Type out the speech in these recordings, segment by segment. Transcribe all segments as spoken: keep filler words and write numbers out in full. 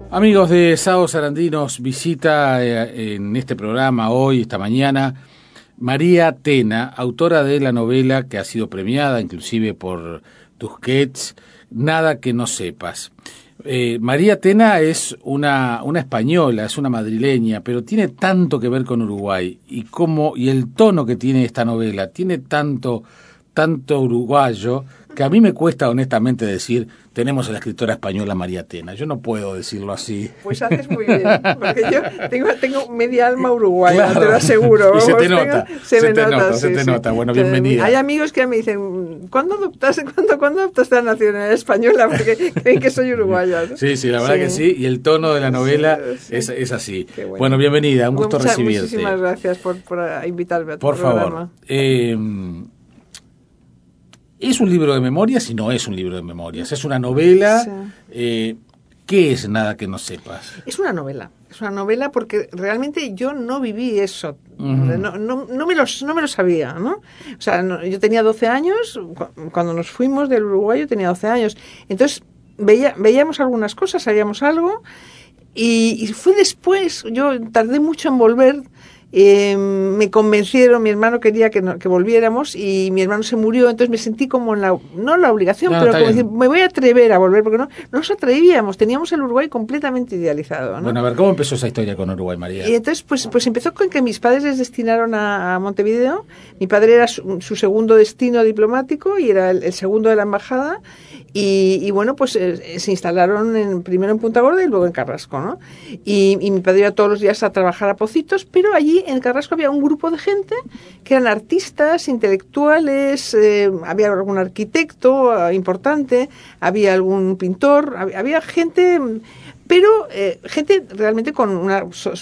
Amigos de Sao Sarandí, nos visita eh, en este programa hoy, esta mañana, María Tena, autora de la novela que ha sido premiada inclusive por Tusquets, Nada que no sepas. Eh, María Tena es una, una española, es una madrileña, pero tiene tanto que ver con Uruguay y cómo, y el tono que tiene esta novela, tiene tanto, tanto uruguayo, que a mí me cuesta honestamente decir, tenemos a la escritora española María Tena. Yo no puedo decirlo así. Pues haces muy bien, porque yo tengo, tengo media alma uruguaya, claro, te lo aseguro. Y se te nota, tengo, se, se me te nota, nota, sí, se te sí. nota. Bueno, bienvenida. Hay amigos que me dicen, ¿cuándo adoptaste, cuándo, ¿cuándo adoptaste la nacionalidad española? Porque creen que soy uruguaya, ¿no? Sí, sí, la verdad sí. que sí, y el tono de la novela sí, sí. Es, es así. Bueno. bueno, bienvenida, un gusto Muchas, recibirte. Muchísimas gracias por, por invitarme a tu Por programa. favor. Eh, ¿Es un libro de memorias y no es un libro de memorias? ¿Es una novela? Sí. Eh, ¿Qué es Nada que no sepas? Es una novela. Es una novela porque realmente yo no viví eso. Uh-huh. No, no, no, me lo, no me lo sabía, ¿no? O sea, no, yo tenía doce años, cuando nos fuimos del Uruguay yo tenía doce años. Entonces veía, veíamos algunas cosas, sabíamos algo, y, y fue después, yo tardé mucho en volver. Eh, me convencieron, mi hermano quería que, no, que volviéramos y mi hermano se murió, entonces me sentí como en la, no la obligación, no, pero como decir, me voy a atrever a volver, porque no, no nos atrevíamos, teníamos el Uruguay completamente idealizado, ¿no? Bueno, a ver, ¿cómo empezó esa historia con Uruguay, María? Y entonces, pues, pues empezó con que mis padres les destinaron a, a Montevideo, mi padre era su, su segundo destino diplomático y era el, el segundo de la embajada, y, y bueno, pues eh, se instalaron en, primero en Punta Gorda y luego en Carrasco, ¿no? Y, y mi padre iba todos los días a trabajar a Pocitos, pero allí en Carrasco había un grupo de gente que eran artistas, intelectuales, eh, había algún arquitecto eh, importante, había algún pintor, había, había gente, pero eh, gente realmente con una so,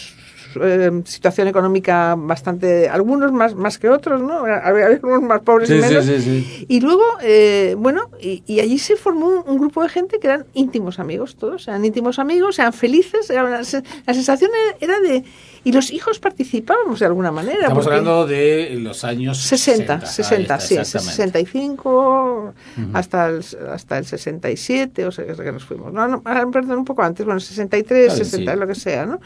eh, situación económica bastante, algunos más más que otros, ¿no? Había algunos más pobres sí, y menos. Sí, sí, sí. Y luego, eh, bueno, y, y allí se formó un, un grupo de gente que eran íntimos amigos, todos, eran íntimos amigos, eran felices, era una, la sensación era de... Y los hijos participábamos de alguna manera. Estamos hablando de los años sesenta, sesenta, ah, sí, sesenta y cinco uh-huh. hasta el, hasta el sesenta y siete, o sea, que nos fuimos. No, no, perdón, un poco antes, bueno, sesenta y tres, claro, sesenta, sí. Lo que sea, ¿no?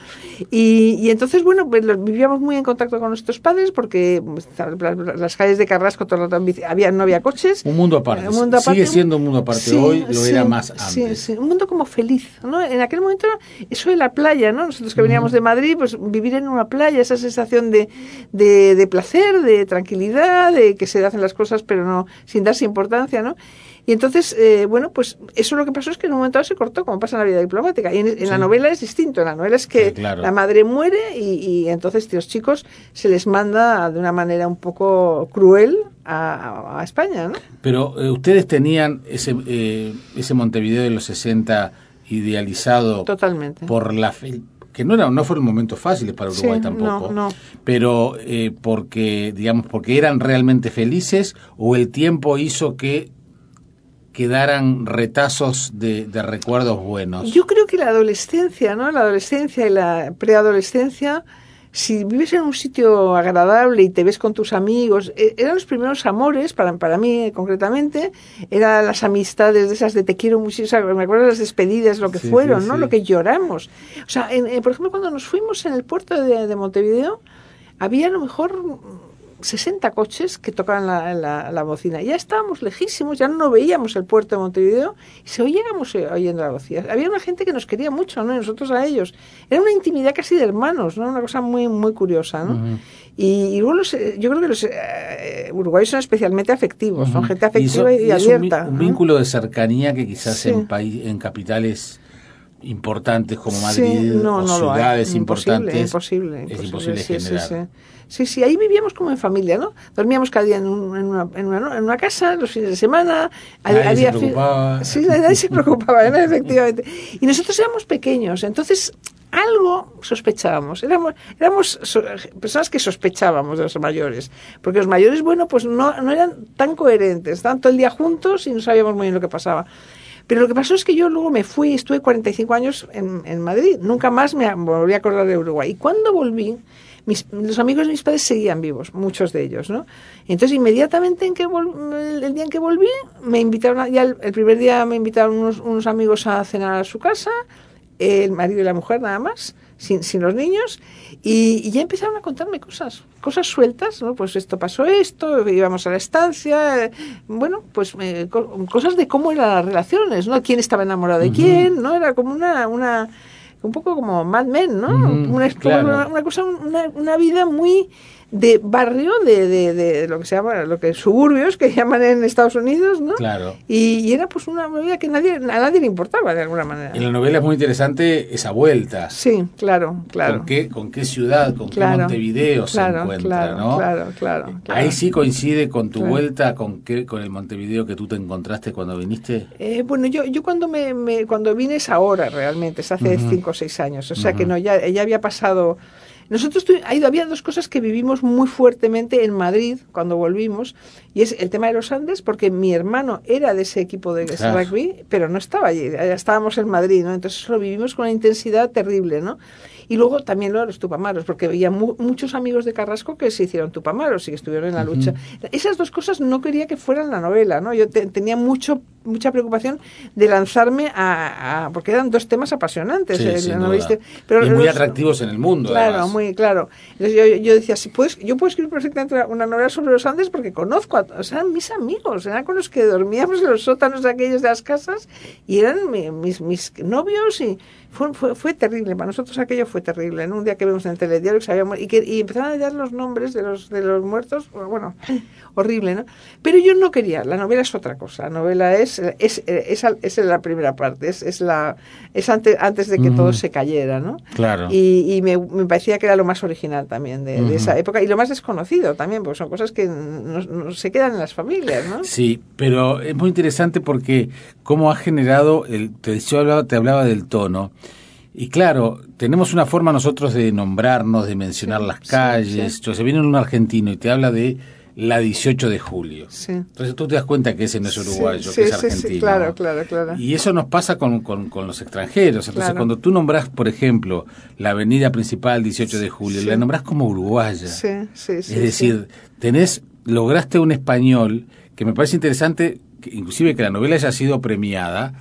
Y, y entonces, bueno, pues vivíamos muy en contacto con nuestros padres porque pues, las calles de Carrasco todo el rato había, no había coches. Un mundo aparte. Un mundo aparte. Sigue siendo un mundo aparte sí, hoy, lo sí, era más antes. Sí, sí, un mundo como feliz, ¿no? En aquel momento, eso de la playa, ¿no? Nosotros que veníamos uh-huh. de Madrid, pues vivir en una playa, esa sensación de, de, de placer, de tranquilidad, de que se hacen las cosas pero no sin darse importancia, ¿no? Y entonces, eh, bueno, pues eso lo que pasó es que en un momento dado se cortó, como pasa en la vida diplomática. Y en, en sí. la novela es distinto. En la novela es que sí, claro. la madre muere y, y entonces los chicos se les manda de una manera un poco cruel a, a España, ¿no? Pero eh, ustedes tenían ese, eh, ese Montevideo de los sesenta idealizado totalmente por la fe, que no era no fueron momentos fáciles para Uruguay sí, tampoco, no, no. pero eh, porque digamos porque eran realmente felices o el tiempo hizo que quedaran retazos de, de recuerdos buenos. Yo creo que la adolescencia, ¿no? La adolescencia y la preadolescencia, si vives en un sitio agradable y te ves con tus amigos, eh, eran los primeros amores, para, para mí eh, concretamente, eran las amistades de esas de te quiero muchísimo, o sea, me acuerdo de las despedidas, lo que sí, fueron, sí, ¿no? Sí. Lo que lloramos. O sea, en, eh, por ejemplo, cuando nos fuimos en el puerto de, de Montevideo, había a lo mejor sesenta coches que tocaban la, la, la bocina. Ya estábamos lejísimos, ya no veíamos el puerto de Montevideo y se oíamos oyendo la bocina. Había una gente que nos quería mucho, ¿no? Y nosotros a ellos. Era una intimidad casi de hermanos, ¿no? Una cosa muy muy curiosa, ¿no? Uh-huh. Y, y luego los, yo creo que los eh, uruguayos son especialmente afectivos, uh-huh. son gente afectiva y, so, y, y abierta. Un, un vínculo de cercanía que quizás sí. en, país, en capitales importantes como Madrid sí, no, o no ciudades importantes imposible, imposible, es imposible sí, generar. Sí, sí. Sí, sí, ahí vivíamos como en familia, ¿no? Dormíamos cada día en, un, en, una, en, una, en una casa, los fines de semana. Nadie había se preocupaba. Sí, nadie se preocupaba, ¿no? Efectivamente. Y nosotros éramos pequeños, entonces algo sospechábamos. Éramos, éramos so, personas que sospechábamos de los mayores. Porque los mayores, bueno, pues no, no eran tan coherentes. Estaban todo el día juntos y no sabíamos muy bien lo que pasaba. Pero lo que pasó es que yo luego me fui, estuve cuarenta y cinco años en, en Madrid. Nunca más me volví a acordar de Uruguay. Y cuando volví, mis, los amigos de mis padres seguían vivos, muchos de ellos, ¿no? Entonces, inmediatamente en que vol, el, el día en que volví, me invitaron, a, ya el, el primer día me invitaron unos, unos amigos a cenar a su casa. el marido y la mujer nada más, sin, sin los niños, y, y ya empezaron a contarme cosas, cosas sueltas, ¿no? Pues esto pasó esto, íbamos a la estancia, eh, bueno, pues eh, co- cosas de cómo eran las relaciones, ¿no? Quién estaba enamorado de uh-huh. quién, ¿no? Era como una... una un poco como Mad Men, ¿no? Uh-huh, una, claro. una, una cosa, una, una vida muy de barrio, de, de, de lo que se llama, lo que suburbios que llaman en Estados Unidos, ¿no? Claro. Y, y era pues una vida que nadie, a nadie le importaba de alguna manera. En la novela es muy interesante esa vuelta. Sí, claro, claro. ¿Con qué, con qué ciudad, con claro, qué Montevideo claro, se encuentra, claro, ¿no? Claro, claro, claro. Ahí sí coincide con tu claro. vuelta, con qué, con el Montevideo que tú te encontraste cuando viniste. Eh, bueno, yo, yo cuando me, me cuando vine es ahora realmente, es hace uh-huh. cinco o seis años, o sea uh-huh. que no, ya, ya había pasado. Nosotros tu, había dos cosas que vivimos muy fuertemente en Madrid cuando volvimos, y es el tema de los Andes, porque mi hermano era de ese equipo de ese rugby, pero no estaba allí, ya estábamos en Madrid, ¿no? Entonces lo vivimos con una intensidad terrible, ¿no? Y luego también lo de los Tupamaros, porque había mu- muchos amigos de Carrasco que se hicieron Tupamaros y que estuvieron en la lucha. Uh-huh. Esas dos cosas no quería que fueran la novela, ¿no? Yo te, tenía mucho mucha preocupación de lanzarme a, a... porque eran dos temas apasionantes. Sí, eh, sin ¿no? duda. Pero y muy los, atractivos en el mundo, claro, además. Muy claro. Entonces yo, yo decía, si puedes, yo puedo escribir perfectamente una novela sobre los Andes porque conozco, a, o sea, eran mis amigos, eran con los que dormíamos en los sótanos de aquellos de las casas y eran mi, mis, mis novios y fue, fue, fue terrible. Para nosotros aquello fue terrible. ¿No? Un día que vimos en el telediario que se había muerto y, que, y empezaron a dar los nombres de los, de los muertos, bueno, horrible, ¿no? Pero yo no quería, la novela es otra cosa, la novela es, es, es, es, es la primera parte, es, es, la, es antes, antes de que uh-huh. todo se cayera, ¿no? Claro. Y, y me, me parecía que era lo más original también de, uh-huh. de esa época y lo más desconocido también, porque son cosas que no, no se quedan en las familias, ¿no? Sí, pero es muy interesante porque cómo ha generado, el, te, yo hablaba, te hablaba del tono. Y claro, tenemos una forma nosotros de nombrarnos, de mencionar sí, las calles. Sí, sí. Se viene un argentino y te habla de la dieciocho de julio. Sí. Entonces tú te das cuenta que ese no es uruguayo, sí, que sí, es argentino. Sí, sí, claro, claro, claro. Y eso nos pasa con, con, con los extranjeros. Entonces claro. cuando tú nombras, por ejemplo, la avenida principal dieciocho de julio, sí. la nombras como uruguaya. Sí, sí, sí. Es decir, sí. tenés, lograste un español que me parece interesante, que inclusive que la novela haya sido premiada,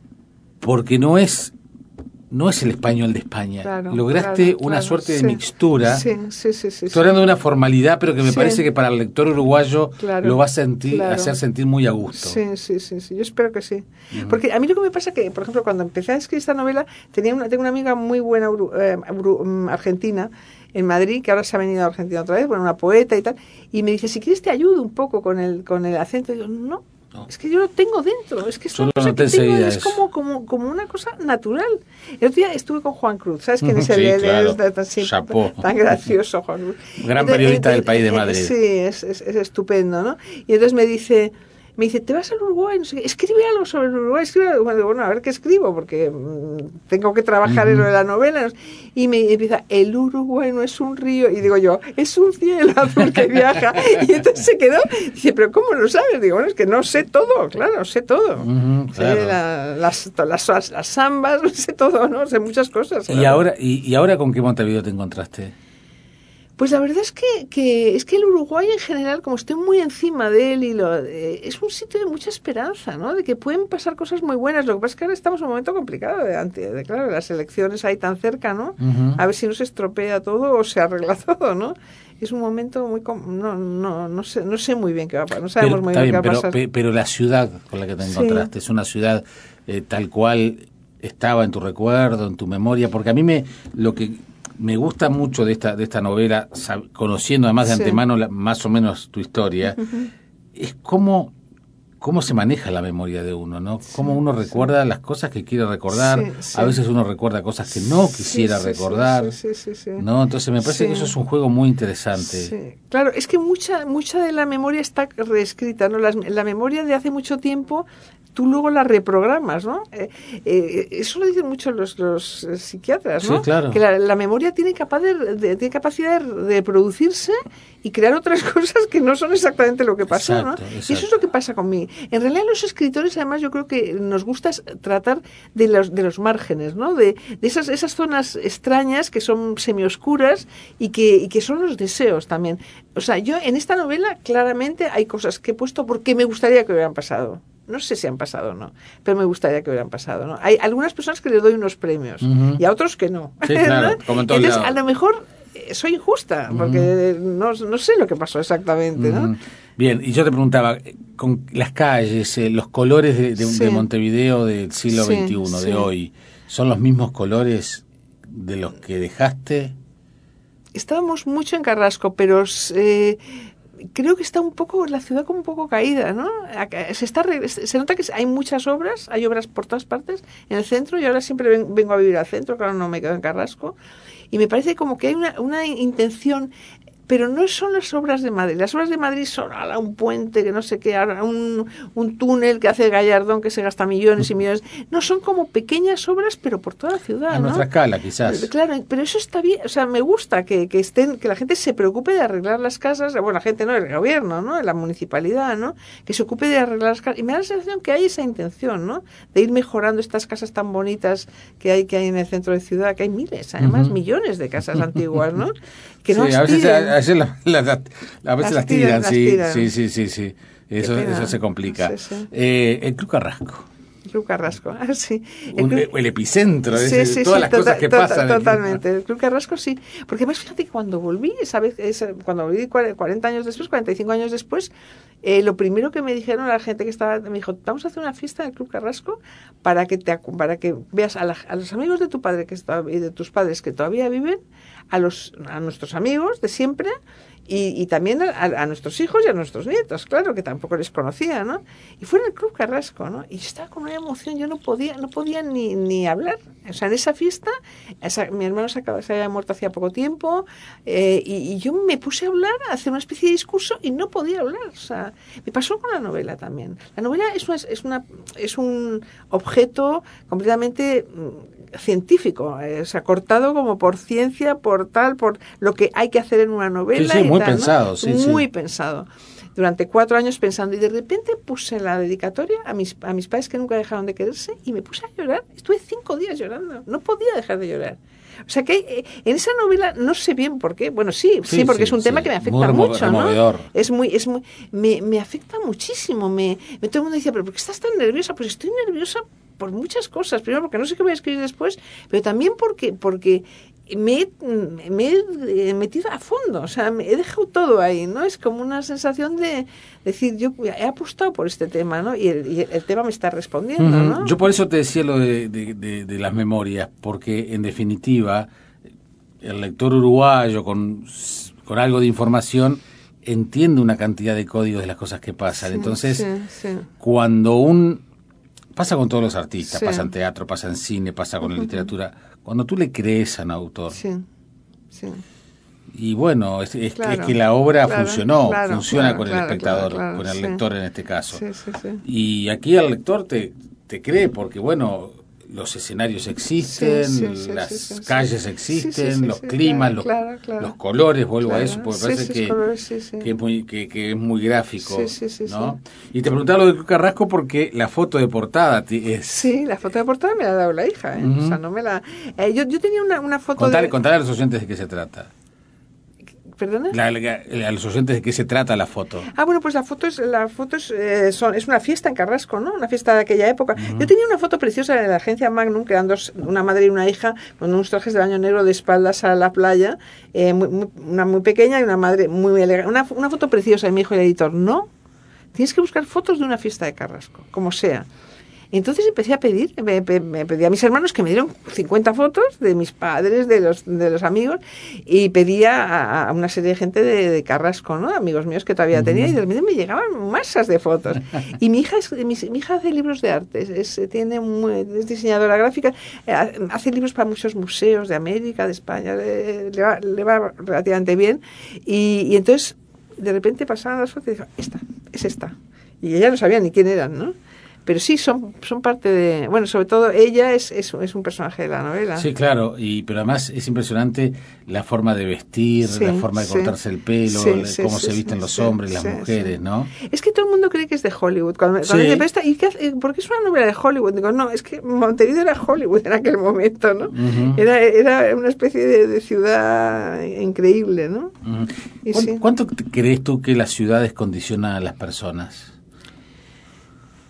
porque no es... no es el español de España. Claro, lograste claro, una claro, suerte de sí, mixtura. Sí, sí, sí, sí, Estoy hablando de una formalidad, pero que me sí. parece que para el lector uruguayo claro, lo va a sentir, claro. hacer sentir muy a gusto. Sí, sí, sí, sí. Yo espero que sí. Uh-huh. Porque a mí lo que me pasa es que, por ejemplo, cuando empecé a escribir esta novela, tenía una, tengo una amiga muy buena eh, argentina en Madrid, que ahora se ha venido a Argentina otra vez, bueno, una poeta y tal, y me dice, si quieres te ayudo un poco con el, con el acento. Y yo, no. No. Es que yo lo tengo dentro, es que es, una cosa que tengo, es como, como, como una cosa natural. El otro día estuve con Juan Cruz, ¿sabes quién es el, sí, el, claro. el, el tan, tan, tan gracioso Juan Cruz? Gran entonces, periodista el, del país de Madrid. Sí, es, es, es estupendo, ¿no? Y entonces me dice... Me dice, ¿te vas al Uruguay? No sé qué. Escribe algo sobre el Uruguay. Escribe algo. Bueno, bueno, a ver qué escribo, porque mmm, tengo que trabajar uh-huh. en lo de la novela. Y me empieza, el Uruguay no es un río. Y digo yo, es un cielo azul que viaja. Y entonces se quedó. Dice, ¿pero cómo lo sabes? Digo, bueno, es que no sé todo, claro, sé todo. Uh-huh, claro. Sé la, las, las, las, las zambas, sé todo, ¿no? Sé muchas cosas. ¿Y, claro. ahora, y, ¿Y ahora con qué Montevideo te encontraste? Pues la verdad es que, que es que el Uruguay en general, como estoy muy encima de él, y lo, eh, es un sitio de mucha esperanza, ¿no? De que pueden pasar cosas muy buenas. Lo que pasa es que ahora estamos en un momento complicado, de, de, de claro, las elecciones ahí tan cerca, ¿no? Uh-huh. A ver si no se estropea todo o se arregla todo, ¿no? Es un momento muy... No, no, no, sé, no sé muy bien qué va a pasar, no sabemos pero, muy bien, bien qué va a pero, pasar. Pero la ciudad con la que te encontraste, sí. es una ciudad eh, tal cual estaba en tu recuerdo, en tu memoria, porque a mí me... lo que me gusta mucho de esta de esta novela, sab, conociendo además de sí. antemano la, más o menos tu historia, uh-huh. es cómo, cómo se maneja la memoria de uno, ¿no? Cómo sí, uno recuerda sí. las cosas que quiere recordar, sí, sí. a veces uno recuerda cosas que no quisiera sí, sí, recordar, sí, sí, sí, sí. ¿no? Entonces me parece sí. que eso es un juego muy interesante. Sí. Claro, es que mucha mucha de la memoria está reescrita, ¿no? Las, la memoria de hace mucho tiempo tú luego la reprogramas, ¿no? Eh, eh, eso lo dicen mucho los, los psiquiatras, ¿no? Sí, claro. Que la, la memoria tiene, capaz de, de, tiene capacidad de reproducirse y crear otras cosas que no son exactamente lo que pasó, exacto, ¿no? Exacto. Y eso es lo que pasa conmigo. En realidad los escritores, además, yo creo que nos gusta tratar de los, de los márgenes, ¿no? De, de esas, esas zonas extrañas que son semioscuras y que, y que son los deseos también. O sea, yo en esta novela claramente hay cosas que he puesto porque me gustaría que hubieran pasado. No sé si han pasado o no, pero me gustaría que hubieran pasado, ¿no? Hay algunas personas que les doy unos premios uh-huh. y a otros que no. Sí, claro, ¿no? como en todo Entonces, lado. a lo mejor soy injusta, porque uh-huh. no, no sé lo que pasó exactamente, uh-huh. ¿no? Bien, y yo te preguntaba, con las calles, eh, los colores de, de, sí. de Montevideo del siglo sí, veintiuno, sí. de hoy, ¿son los mismos colores de los que dejaste? Estábamos mucho en Carrasco, pero... Eh, creo que está un poco, la ciudad como un poco caída, ¿no? Se está se nota que hay muchas obras, hay obras por todas partes en el centro, y ahora siempre ven, vengo a vivir al centro, claro, no me quedo en Carrasco, y me parece como que hay una, una intención, pero no son las obras de Madrid. Las obras de Madrid son ahora un puente, que no sé qué, ahora un, un túnel que hace Gallardón, que se gasta millones y millones. No, son como pequeñas obras, pero por toda la ciudad, a ¿no? nuestra escala, quizás. Claro, pero eso está bien. O sea, me gusta que, que estén, que la gente se preocupe de arreglar las casas. Bueno, la gente no, el gobierno, ¿no? La municipalidad, ¿no? Que se ocupe de arreglar las casas. Y me da la sensación que hay esa intención, ¿no? De ir mejorando estas casas tan bonitas que hay, que hay en el centro de ciudad, que hay miles, además, uh-huh. millones de casas antiguas, ¿no? Que no sí, a veces, a, a veces, la, la, a veces las, las tiran, tiran, sí, las tiran. sí, sí, sí, sí. Eso, eso se complica. Sí, sí. Eh, el Club Carrasco. El Club Carrasco, ah, sí. El, Un, el epicentro de sí, ese, sí, todas sí, las to- cosas que to- pasan. Totalmente. El Club Carrasco, sí. Porque además, fíjate que cuando volví, ¿sabes? Cuando volví cuarenta años después, cuarenta y cinco años después, eh, lo primero que me dijeron la gente que estaba, me dijo, vamos a hacer una fiesta en el Club Carrasco para que te para que veas a, la, a los amigos de tu padre que está, y de tus padres que todavía viven, a los a nuestros amigos de siempre, y, y también a, a nuestros hijos y a nuestros nietos, claro, que tampoco les conocía, ¿no? Y fue en el Club Carrasco, ¿no? Y yo estaba con una emoción, yo no podía no podía ni, ni hablar. O sea, en esa fiesta, esa, mi hermano se, acaba, se había muerto hacía poco tiempo, eh, y, y yo me puse a hablar, a hacer una especie de discurso, y no podía hablar. O sea, me pasó con la novela también. La novela es, una, es, una, es un objeto completamente científico, eh, o sea, cortado como por ciencia, por tal, por lo que hay que hacer en una novela. Sí, sí, y muy tal, pensado, ¿no? sí, Muy sí. pensado. Durante cuatro años pensando, y de repente puse la dedicatoria a mis, a mis padres que nunca dejaron de quererse, y me puse a llorar. Estuve cinco días llorando, no podía dejar de llorar. O sea que eh, en esa novela no sé bien por qué, bueno, sí, sí, sí porque sí, es un tema sí. que me afecta muy mucho, removedor. ¿No? Es muy, es muy, me, me afecta muchísimo. Me, me todo el mundo decía, pero ¿por qué estás tan nerviosa? Pues estoy nerviosa por muchas cosas. Primero porque no sé qué voy a escribir después, pero también porque, porque me, me he metido a fondo, o sea, me he dejado todo ahí, ¿no? Es como una sensación de decir, yo he apostado por este tema, ¿no? Y el, y el tema me está respondiendo, uh-huh. ¿no? Yo por eso te decía lo de, de, de, de las memorias, porque en definitiva el lector uruguayo con, con algo de información entiende una cantidad de códigos de las cosas que pasan. Sí, Entonces, sí, sí. cuando un... Pasa con todos los artistas, sí. pasa en teatro, pasa en cine, pasa con uh-huh. la literatura. Cuando tú le crees a un autor, sí, sí. y bueno, es, es, claro, es que la obra claro, funcionó, claro, funciona claro, con el claro, espectador, claro, con el sí. lector en este caso. Sí, sí, sí. Y aquí el lector te, te cree porque, bueno, los escenarios existen, sí, sí, sí, sí, las sí, sí, calles sí. existen, sí, sí, sí, los sí, climas, claro, los, claro, claro. los colores, vuelvo claro. a eso, porque sí, parece sí, que, colores, sí, sí. que, es muy, que, que es muy gráfico, sí, sí, sí, ¿no? Sí. Y te preguntaba lo de Club Carrasco porque la foto de portada es... Sí, la foto de portada me la ha dado la hija, ¿eh? Uh-huh. O sea, no me la... Eh, yo, yo tenía una, una foto contale, de... Contale a los oyentes de qué se trata. ¿Perdona? La, la, a los oyentes de qué se trata la foto. Ah, bueno, pues la foto es la foto es, eh, son, es una fiesta en Carrasco, ¿no? Una fiesta de aquella época. Uh-huh. Yo tenía una foto preciosa de la agencia Magnum, que eran dos, una madre y una hija, con unos trajes de baño negro de espaldas a la playa, eh, muy, muy, una muy pequeña y una madre muy elegante. Una, una foto preciosa, y me dijo el editor, no, tienes que buscar fotos de una fiesta de Carrasco, como sea. Entonces empecé a pedir, me, me pedí a mis hermanos que me dieron cincuenta fotos de mis padres, de los de los amigos, y pedía a, a una serie de gente de, de Carrasco, ¿no? Amigos míos que todavía uh-huh. tenía, y de repente me llegaban masas de fotos. Y mi hija es, mi, mi hija hace libros de arte, es, es, tiene muy, es diseñadora gráfica, hace libros para muchos museos de América, de España, le, le, va, le va relativamente bien, y, y entonces de repente pasaban las fotos y dijo, esta, es esta. Y ella no sabía ni quién eran, ¿no? Pero sí, son son parte de... Bueno, sobre todo ella es, es, es un personaje de la novela. Sí, claro, y pero además es impresionante la forma de vestir, sí, la forma de sí. cortarse el pelo, sí, sí, cómo sí, se visten sí, los hombres, sí, las mujeres, sí. ¿no? Es que todo el mundo cree que es de Hollywood. Cuando, cuando sí. dice, ¿y qué hace? ¿Por qué es una novela de Hollywood? Digo, no, es que Montevideo era Hollywood en aquel momento, ¿no? Uh-huh. Era, era una especie de, de ciudad increíble, ¿no? Uh-huh. Y ¿Cuánto, sí. ¿Cuánto crees tú que las ciudades condicionan a las personas?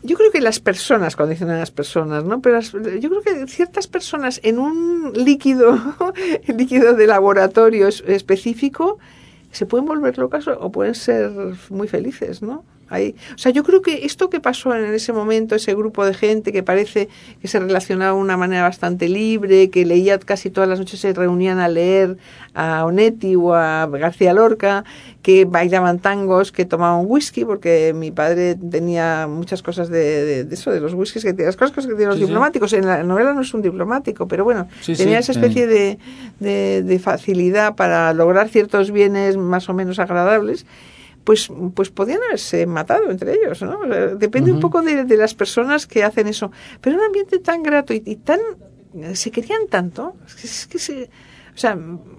Yo creo que las personas condicionan a las personas, ¿no? Pero las, yo creo que ciertas personas en un líquido, líquido de laboratorio es, específico, se pueden volver locas o pueden ser muy felices, ¿no? Hay, o sea, yo creo que esto que pasó en ese momento, ese grupo de gente que parece que se relacionaba de una manera bastante libre, que leía casi todas las noches, se reunían a leer a Onetti o a García Lorca, que bailaban tangos, que tomaban whisky, porque mi padre tenía muchas cosas de, de, de eso, de los whiskies, que las cosas que tienen los sí, diplomáticos. Sí. En la novela no es un diplomático, pero bueno, sí, tenía sí, esa especie sí. de, de, de facilidad para lograr ciertos bienes más o menos agradables. Pues, pues podían haberse matado entre ellos, ¿no? Depende uh-huh. un poco de, de las personas que hacen eso. Pero un ambiente tan grato y, y tan... se querían tanto. Es que se... O sea,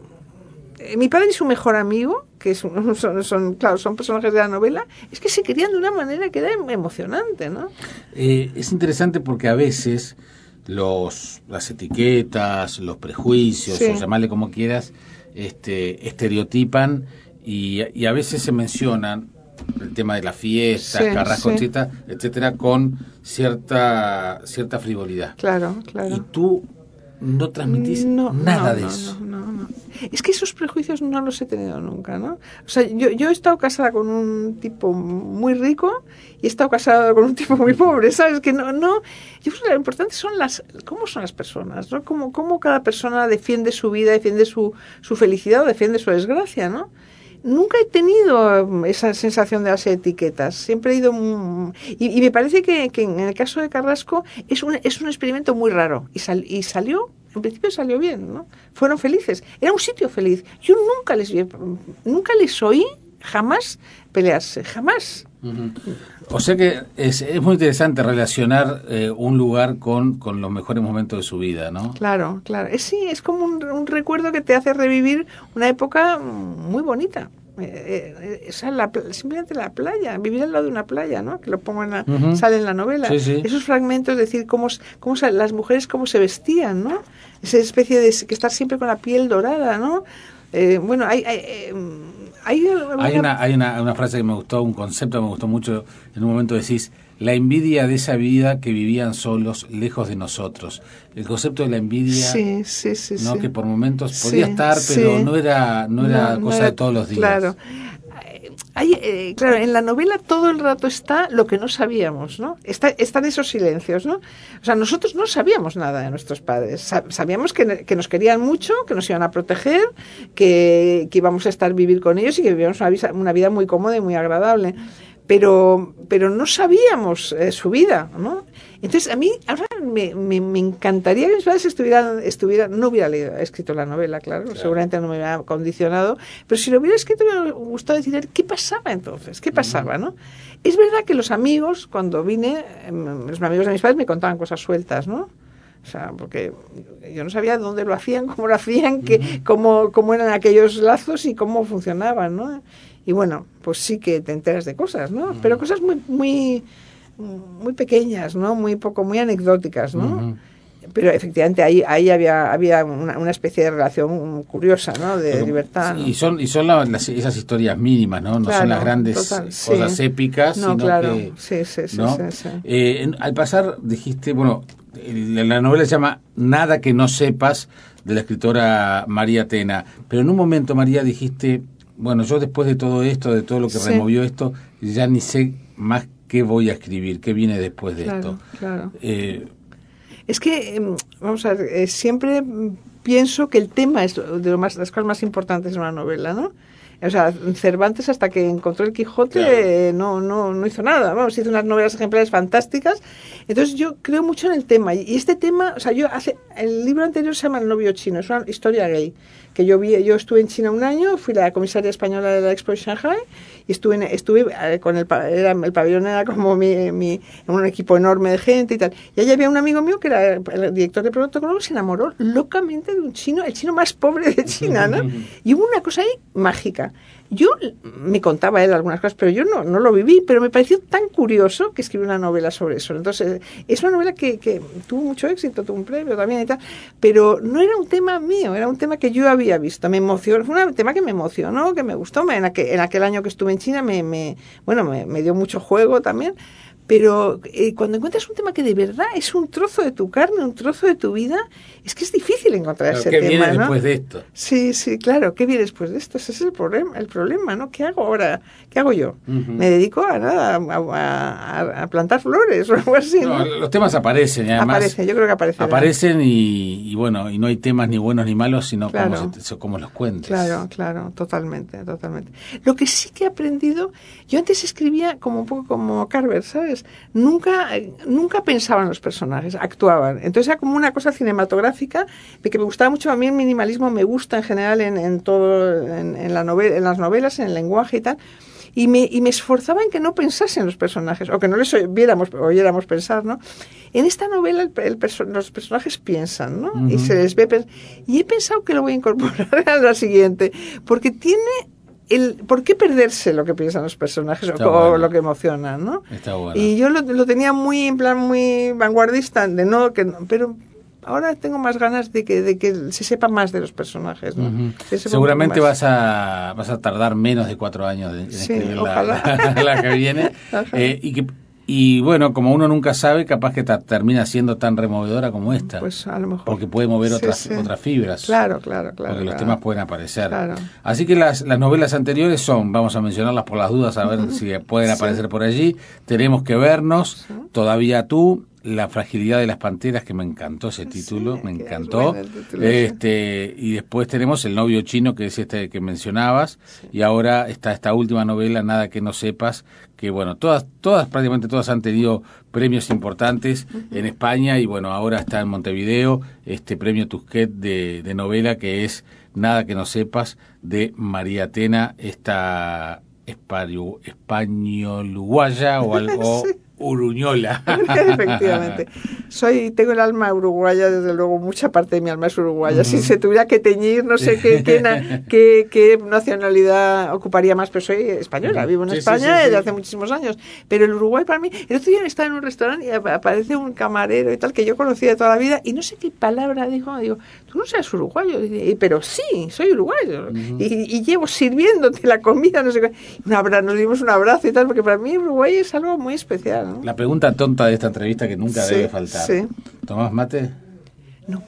mi padre y su mejor amigo, que son, son, son, claro, son personajes de la novela, es que se querían de una manera que era emocionante, ¿no? Eh, es interesante porque a veces los las etiquetas, los prejuicios, sí. o llamarle como quieras, este, estereotipan. Y, y a veces se mencionan el tema de la fiesta, sí, Carrasco, sí. etcétera, etcétera, con cierta cierta frivolidad. Claro, claro. Y tú no transmitís no, nada no, de no, eso. No, no, no. Es que esos prejuicios no los he tenido nunca, ¿no? O sea, yo, yo he estado casada con un tipo muy rico y he estado casada con un tipo muy pobre, ¿sabes? Que no, no. Yo creo que lo importante son las, cómo son las personas, ¿no? Cómo, cómo cada persona defiende su vida, defiende su, su felicidad o defiende su desgracia, ¿no? Nunca he tenido esa sensación de las etiquetas. Siempre he ido... Y, y me parece que, que en el caso de Carrasco es un, es un experimento muy raro. Y, sal, y salió, en principio salió bien, ¿no? Fueron felices. Era un sitio feliz. Yo nunca les vi, nunca les oí jamás pelearse. Jamás. Uh-huh. O sea que es, es muy interesante relacionar eh, un lugar con, con los mejores momentos de su vida, ¿no? Claro, claro. Es, sí, es como un, un recuerdo que te hace revivir una época muy bonita. Eh, eh, esa la, simplemente la playa, vivir al lado de una playa, ¿no? Que lo pongo en la, uh-huh. sale en la novela. Sí, sí. Esos fragmentos, decir cómo, cómo las mujeres cómo se vestían, ¿no? Esa especie de que estar siempre con la piel dorada, ¿no? Eh, bueno, hay... hay eh, Hay, alguna... hay, una, hay una, una frase que me gustó, un concepto que me gustó mucho. En un momento decís, la envidia de esa vida que vivían solos, lejos de nosotros. El concepto de la envidia, sí, sí, sí, ¿no? Sí. Que por momentos podía sí, estar, pero sí. no era no era no, cosa no era, de todos los días. Claro. Hay, eh, claro, en la novela todo el rato está lo que no sabíamos, ¿no? Está, están esos silencios, ¿no? O sea, nosotros no sabíamos nada de nuestros padres. Sabíamos que, que nos querían mucho, que nos iban a proteger, que, que íbamos a estar vivir con ellos y que vivíamos una vida, una vida muy cómoda y muy agradable. Pero, pero no sabíamos eh, su vida, ¿no? Entonces, a mí ahora me, me, me encantaría que mis padres estuvieran, estuvieran no hubiera leído, escrito la novela, claro, claro, seguramente no me hubiera condicionado, pero si lo hubiera escrito me hubiera gustado decir, ¿qué pasaba entonces? ¿Qué pasaba, no? Es verdad que los amigos, cuando vine, los amigos de mis padres me contaban cosas sueltas, ¿no? O sea, porque yo no sabía dónde lo hacían, cómo lo hacían, que, cómo, cómo eran aquellos lazos y cómo funcionaban, ¿no? Y bueno, pues sí que te enteras de cosas, ¿no? Uh-huh. Pero cosas muy muy muy pequeñas, ¿no? Muy poco, muy anecdóticas, ¿no? Uh-huh. Pero efectivamente ahí ahí había había una, una especie de relación curiosa, ¿no? De Pero, libertad. Sí, ¿no? Y son y son la, las, esas historias mínimas, ¿no? No claro, son las grandes total, cosas sí. épicas, no, sino claro. que sí, sí, sí, ¿no? sí, sí. Eh, en, al pasar dijiste, bueno, la, la novela se llama Nada que no sepas, de la escritora María Tena, pero en un momento, María, dijiste, bueno, yo después de todo esto, de todo lo que sí. removió esto, ya ni sé más qué voy a escribir, qué viene después de claro, esto. Claro. Eh, es que, vamos a ver, eh, siempre pienso que el tema es de lo más, las cosas más importantes en una novela, ¿no? O sea, Cervantes, hasta que encontró el Quijote, claro. eh, no, no, no hizo nada. Vamos, hizo unas novelas ejemplares fantásticas. Entonces yo creo mucho en el tema. Y este tema, o sea, yo hace, el libro anterior se llama El novio chino, es una historia gay. Que yo vi, yo estuve en China un año, fui la comisaria española de la Expo de Shanghai y estuve, en, estuve con el, era, el pabellón era como mi, mi, un equipo enorme de gente y tal. Y allí había un amigo mío que era el director de protocolo, se enamoró locamente de un chino, el chino más pobre de China, ¿no? Y hubo una cosa ahí mágica. yo me contaba él algunas cosas, pero yo no, no lo viví, pero me pareció tan curioso que escribió una novela sobre eso. Entonces, es una novela que, que tuvo mucho éxito, tuvo un premio también y tal, pero no era un tema mío, era un tema que yo había visto, me emocionó, fue un tema que me emocionó, que me gustó, en aquel, en aquel año que estuve en China me, me bueno, me, me dio mucho juego también. Pero eh, cuando encuentras un tema que de verdad es un trozo de tu carne, un trozo de tu vida, es que es difícil encontrar claro, ese ¿qué tema, viene ¿no? después de esto? Sí, sí, claro, ¿qué viene después de esto? Ese es el problema, el problema, ¿no? ¿Qué hago ahora? ¿Qué hago yo? Uh-huh. Me dedico a nada, a, a, a plantar flores o algo así, ¿no? No, los temas aparecen, y además aparecen, yo creo que aparecen. Aparecen y, y bueno, y no hay temas ni buenos ni malos, sino claro. como, se, como los cuentes. Claro, claro, totalmente, totalmente. Lo que sí que he aprendido, yo antes escribía como un poco como Carver, ¿sabes? Nunca nunca pensaba en los personajes, actuaban. Entonces era como una cosa cinematográfica de que me gustaba mucho. A mí el minimalismo me gusta en general en, en todo, en, en, la novela, en las novelas, en el lenguaje y tal. Y me, y me esforzaba en que no pensase en los personajes, o que no les oyéramos, oyéramos pensar, ¿no? En esta novela el, el perso- los personajes piensan, ¿no? Uh-huh. Y se les ve... Y he pensado que lo voy a incorporar a la siguiente, porque tiene... El, ¿por qué perderse lo que piensan los personajes o, bueno. o lo que emocionan, ¿no? Está bueno. Y yo lo, lo tenía muy, en plan, muy vanguardista, de no, que no, pero ahora tengo más ganas de que, de que se sepa más de los personajes, ¿no? Uh-huh. Seguramente vas a vas a tardar menos de cuatro años en sí, escribir ojalá. la, la que viene. eh, y que Y bueno, como uno nunca sabe, capaz que ta, termina siendo tan removedora como esta. Pues a lo mejor. Porque puede mover sí, otras sí. otras fibras. Claro, claro, claro. Porque claro. los temas pueden aparecer. Claro. Así que las, las novelas anteriores son, vamos a mencionarlas por las dudas, a ver uh-huh. si pueden aparecer sí. por allí. Tenemos que vernos, sí. Todavía tú, La fragilidad de las panteras, que me encantó ese título, sí, me encantó. Título, este sí. Y después tenemos El novio chino, que es este que mencionabas, sí. y ahora está esta última novela, Nada que no sepas, que bueno, todas, todas, prácticamente todas han tenido premios importantes uh-huh. en España, y bueno, ahora está en Montevideo este premio Tusquets de, de novela, que es Nada que no sepas, de María Tena, esta español-uruguaya o algo... sí. Uruñola. Efectivamente. Soy, tengo el alma uruguaya, desde luego, mucha parte de mi alma es uruguaya. Uh-huh. Si se tuviera que teñir, no sé qué, qué, qué, qué nacionalidad ocuparía más, pero soy española, vivo en sí, España sí, sí, desde sí. hace muchísimos años. Pero el Uruguay para mí, el otro día estaba en un restaurante y aparece un camarero y tal que yo conocía de toda la vida y no sé qué palabra dijo, digo, tú no seas uruguayo, y, pero sí, soy uruguayo. Uh-huh. y, y llevo sirviéndote la comida, no sé qué. Un abrazo, nos dimos un abrazo y tal, porque para mí Uruguay es algo muy especial, ¿no? La pregunta tonta de esta entrevista que nunca sí, debe faltar. Sí. ¿Tomás mate? No.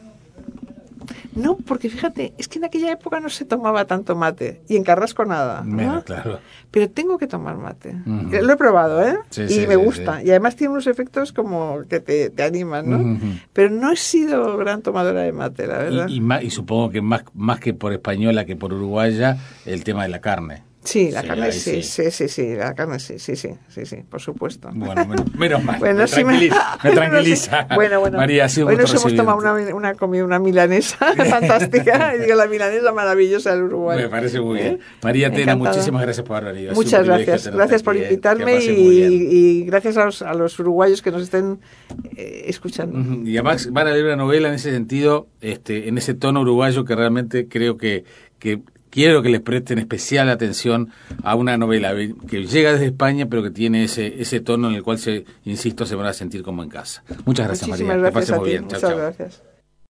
No, porque fíjate, es que en aquella época no se tomaba tanto mate. Y en Carrasco nada. Menos, ¿no? Claro. Pero tengo que tomar mate. Uh-huh. Lo he probado, ¿eh? Sí, y sí, me sí, gusta. Sí. Y además tiene unos efectos como que te, te animan, ¿no? Uh-huh. Pero no he sido gran tomadora de mate, la verdad. Y, y, más, y supongo que más, más que por española que por uruguaya, el tema de la carne. Sí, la sí, carne sí, sí. sí, sí, sí, la carne sí, sí, sí, sí, sí, por supuesto. Bueno, menos, menos mal, bueno, me, sí tranquiliza, me, me tranquiliza. Bueno, bueno. María, ha sido hoy nos hemos recibirte. tomado una, una comida, una milanesa fantástica, y digo, la milanesa maravillosa del Uruguay. Me parece muy bien. ¿Eh? María Tena, Encantada. Muchísimas gracias por haber venido. Muchas gracias, gracias por invitarme y, y gracias a los, a los uruguayos que nos estén eh, escuchando. Uh-huh. Y además van a leer una novela en ese sentido, este, en ese tono uruguayo que realmente creo que... que quiero que les presten especial atención a una novela que llega desde España, pero que tiene ese ese tono en el cual, se insisto, se van a sentir como en casa. Muchas gracias, Muchísimas María. Gracias que pasen muy ti. bien. Muchas chao, chao. gracias.